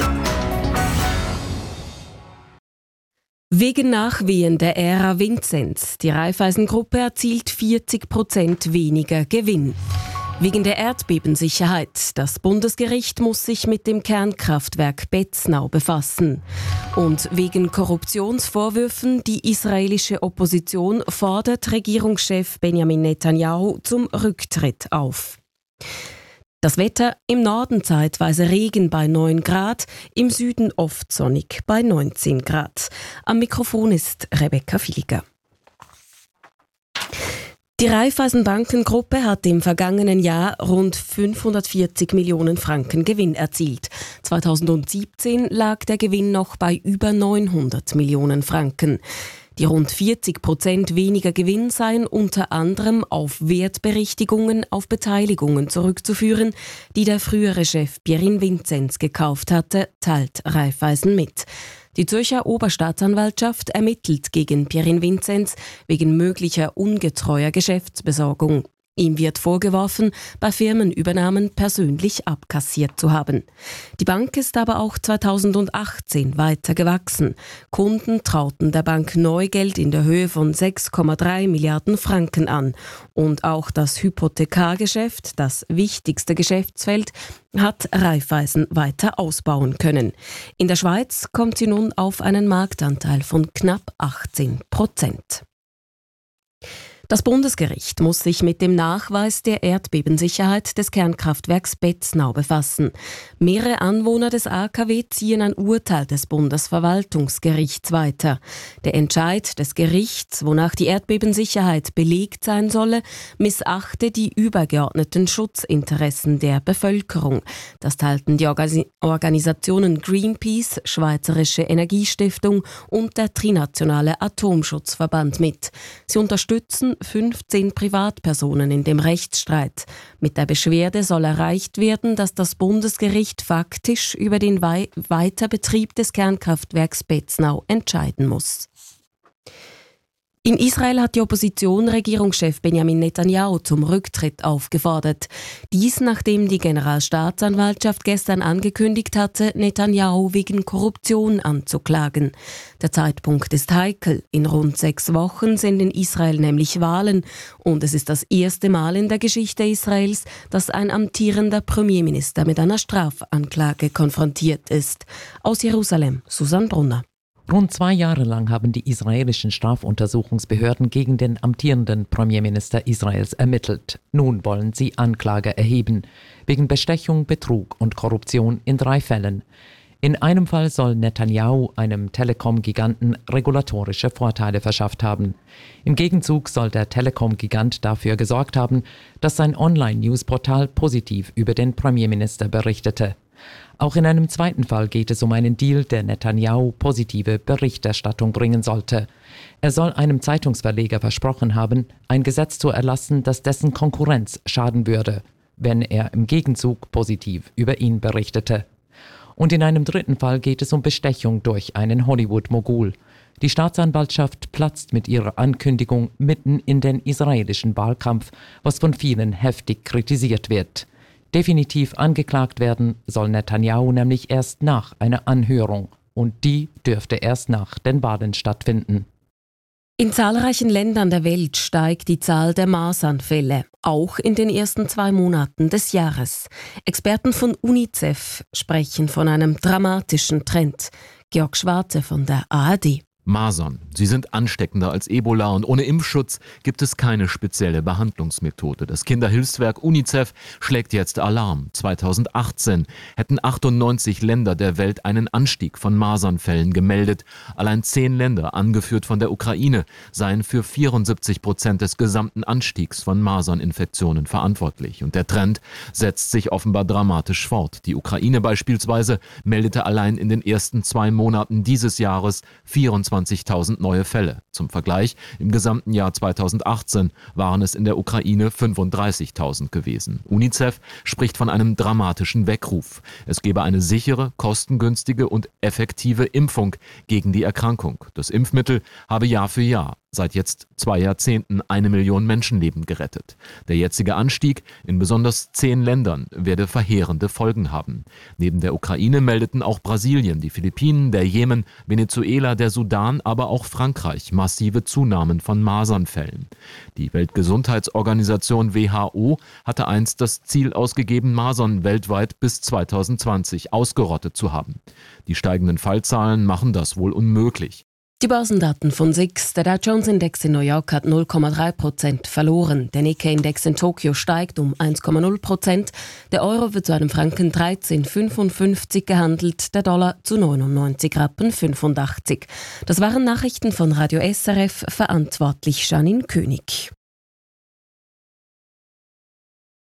Wegen Nachwehen der Ära Vinzenz. Die Raiffeisen-Gruppe erzielt 40% weniger Gewinn. Wegen der Erdbebensicherheit. Das Bundesgericht muss sich mit dem Kernkraftwerk Betznau befassen. Und wegen Korruptionsvorwürfen, die israelische Opposition fordert Regierungschef Benjamin Netanyahu zum Rücktritt auf. Das Wetter: im Norden zeitweise Regen bei 9 Grad, im Süden oft sonnig bei 19 Grad. Am Mikrofon ist Rebecca Filiger. Die Raiffeisen-Bankengruppe hat im vergangenen Jahr rund 540 Millionen Franken Gewinn erzielt. 2017 lag der Gewinn noch bei über 900 Millionen Franken. Die rund 40% weniger Gewinn seien unter anderem auf Wertberichtigungen auf Beteiligungen zurückzuführen, die der frühere Chef Pierin Vinzenz gekauft hatte, teilt Raiffeisen mit. Die Zürcher Oberstaatsanwaltschaft ermittelt gegen Pierin Vinzenz wegen möglicher ungetreuer Geschäftsbesorgung. Ihm wird vorgeworfen, bei Firmenübernahmen persönlich abkassiert zu haben. Die Bank ist aber auch 2018 weiter gewachsen. Kunden trauten der Bank Neugeld in der Höhe von 6,3 Milliarden Franken an. Und auch das Hypothekargeschäft, das wichtigste Geschäftsfeld, hat Raiffeisen weiter ausbauen können. In der Schweiz kommt sie nun auf einen Marktanteil von knapp 18%. Das Bundesgericht muss sich mit dem Nachweis der Erdbebensicherheit des Kernkraftwerks Betznau befassen. Mehrere Anwohner des AKW ziehen ein Urteil des Bundesverwaltungsgerichts weiter. Der Entscheid des Gerichts, wonach die Erdbebensicherheit belegt sein solle, missachte die übergeordneten Schutzinteressen der Bevölkerung. Das teilten die Organisationen Greenpeace, Schweizerische Energiestiftung und der Trinationale Atomschutzverband mit. Sie unterstützen 15 Privatpersonen in dem Rechtsstreit. Mit der Beschwerde soll erreicht werden, dass das Bundesgericht faktisch über den Weiterbetrieb des Kernkraftwerks Betznau entscheiden muss. In Israel hat die Opposition Regierungschef Benjamin Netanyahu zum Rücktritt aufgefordert. Dies, nachdem die Generalstaatsanwaltschaft gestern angekündigt hatte, Netanyahu wegen Korruption anzuklagen. Der Zeitpunkt ist heikel. In rund 6 Wochen sind in Israel nämlich Wahlen. Und es ist das erste Mal in der Geschichte Israels, dass ein amtierender Premierminister mit einer Strafanklage konfrontiert ist. Aus Jerusalem, Susanne Brunner. Rund 2 Jahre lang haben die israelischen Strafuntersuchungsbehörden gegen den amtierenden Premierminister Israels ermittelt. Nun wollen sie Anklage erheben, wegen Bestechung, Betrug und Korruption in 3 Fällen. In einem Fall soll Netanyahu einem Telekom-Giganten regulatorische Vorteile verschafft haben. Im Gegenzug soll der Telekom-Gigant dafür gesorgt haben, dass sein Online-Newsportal positiv über den Premierminister berichtete. Auch in einem zweiten Fall geht es um einen Deal, der Netanyahu positive Berichterstattung bringen sollte. Er soll einem Zeitungsverleger versprochen haben, ein Gesetz zu erlassen, das dessen Konkurrenz schaden würde, wenn er im Gegenzug positiv über ihn berichtete. Und in einem dritten Fall geht es um Bestechung durch einen Hollywood-Mogul. Die Staatsanwaltschaft platzt mit ihrer Ankündigung mitten in den israelischen Wahlkampf, was von vielen heftig kritisiert wird. Definitiv angeklagt werden soll Netanyahu nämlich erst nach einer Anhörung. Und die dürfte erst nach den Wahlen stattfinden. In zahlreichen Ländern der Welt steigt die Zahl der Masernfälle, auch in den ersten 2 Monaten des Jahres. Experten von UNICEF sprechen von einem dramatischen Trend. Georg Schwarte von der ARD. Masern. Sie sind ansteckender als Ebola und ohne Impfschutz gibt es keine spezielle Behandlungsmethode. Das Kinderhilfswerk UNICEF schlägt jetzt Alarm. 2018 hätten 98 Länder der Welt einen Anstieg von Masernfällen gemeldet. Allein 10 Länder, angeführt von der Ukraine, seien für 74% des gesamten Anstiegs von Maserninfektionen verantwortlich. Und der Trend setzt sich offenbar dramatisch fort. Die Ukraine beispielsweise meldete allein in den ersten 2 Monaten dieses Jahres 24.000 neue Fälle. Zum Vergleich, im gesamten Jahr 2018 waren es in der Ukraine 35.000 gewesen. UNICEF spricht von einem dramatischen Weckruf. Es gebe eine sichere, kostengünstige und effektive Impfung gegen die Erkrankung. Das Impfmittel habe Jahr für Jahr seit jetzt 2 Jahrzehnten 1 Million Menschenleben gerettet. Der jetzige Anstieg in besonders 10 Ländern werde verheerende Folgen haben. Neben der Ukraine meldeten auch Brasilien, die Philippinen, der Jemen, Venezuela, der Sudan, aber auch Frankreich massive Zunahmen von Masernfällen. Die Weltgesundheitsorganisation WHO hatte einst das Ziel ausgegeben, Masern weltweit bis 2020 ausgerottet zu haben. Die steigenden Fallzahlen machen das wohl unmöglich. Die Börsendaten von SIX. Der Dow Jones Index in New York hat 0,3% verloren. Der Nikkei-Index in Tokio steigt um 1,0%. Der Euro wird zu einem Franken 13,55 gehandelt, der Dollar zu 99,85 Rappen. Das waren Nachrichten von Radio SRF, verantwortlich Janine König.